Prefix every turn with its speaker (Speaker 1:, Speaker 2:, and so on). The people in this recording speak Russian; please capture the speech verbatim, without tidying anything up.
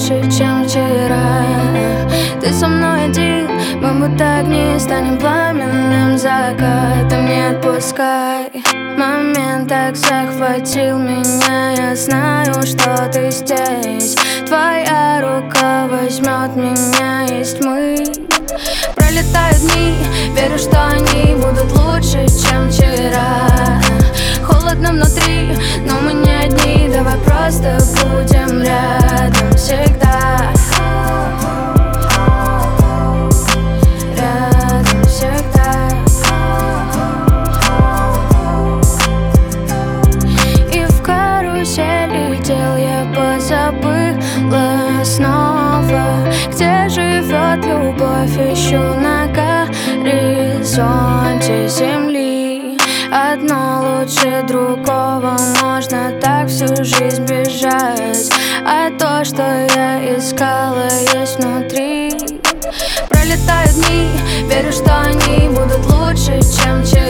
Speaker 1: лучше, чем вчера. Ты со мной один, мы будто огни, станем пламенным закатом. Не отпускай, момент так захватил меня. Я знаю, что ты здесь, твоя рука возьмет меня из тьмы. Пролетают дни, верю, что они будут лучше, чем вчера. Холодно внутри, но мы не одни. Давай просто будем рядом всегда. Рядом всегда. И в карусели дел я позабыла снова, где живет любовь, ищу на горизонте земли. Одно лучше другого, можно так всю жизнь бежать. А то, что я искала, есть внутри. Пролетают дни, верю, что они будут лучше, чем вчера.